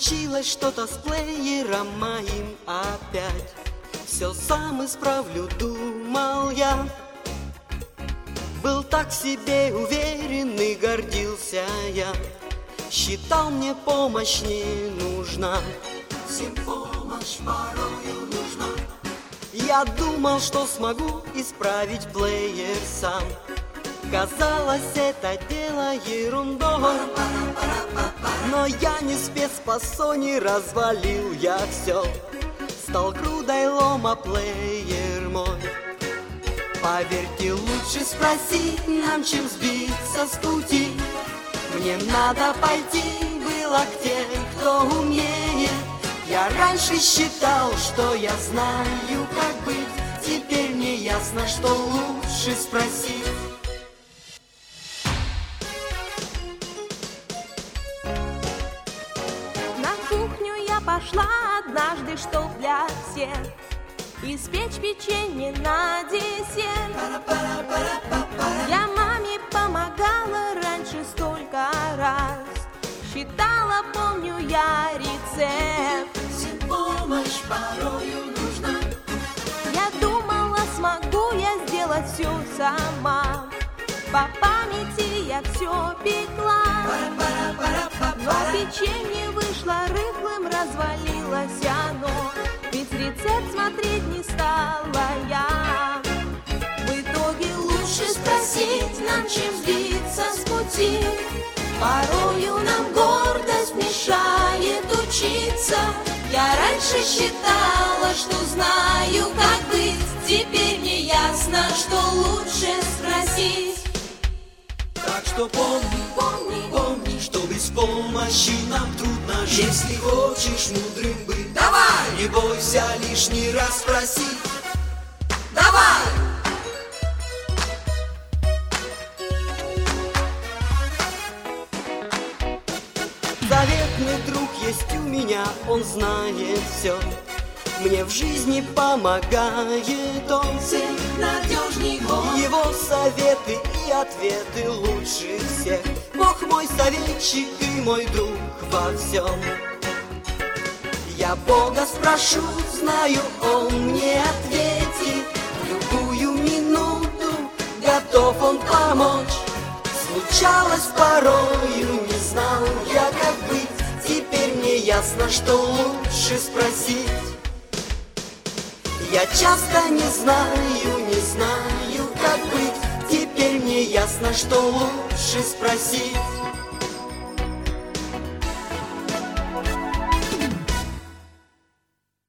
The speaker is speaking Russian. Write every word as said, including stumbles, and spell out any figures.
Случилось что-то с плеером моим опять. Все сам исправлю, думал я. Был так себе уверен и гордился я. Считал, мне помощь не нужна. Всем помощь порою нужна. Я думал, что смогу исправить плеер сам. Казалось, это дело ерундой. Но я не спец по Sony, развалил я все. Стал грудой лома плеер мой. Поверьте, лучше спросить нам, чем сбиться с пути. Мне надо пойти было к тем, кто умнее. Я раньше считал, что я знаю, как быть. Теперь мне ясно, что лучше спросить. На кухню я пошла однажды, чтоб для всех испечь печенье на десерт. Я маме помогала раньше столько раз. Считала, помню я рецепт. Всем помощь порою нужна. Я думала, смогу я сделать все сама. По памяти я все пекла. Но печенье вышло рыхлым, развалилось оно. Ведь рецепт смотреть не стала я. В итоге лучше спросить нам, чем сбиться с пути. Порою нам гордость мешает учиться. Я раньше считала, что знаю, как быть. Теперь мне ясно, что лучше спросить. Так что помни, Помни, помни, что без помощи нам трудно жить. Если хочешь мудрым быть, давай, не бойся лишний раз спросить. давай! Заветный друг есть у меня, он знает все. Мне в жизни помогает он. Сын надежней он. Его советы и ответы лучше всех. Бог мой советчик и мой друг во всем. Я Бога спрошу, знаю, он мне ответит. В любую минуту готов он помочь. Случалось порою, не знал я, как быть. Теперь мне ясно, что лучше спросить. Я часто не знаю, не знаю, как быть. Теперь мне ясно, что лучше спросить.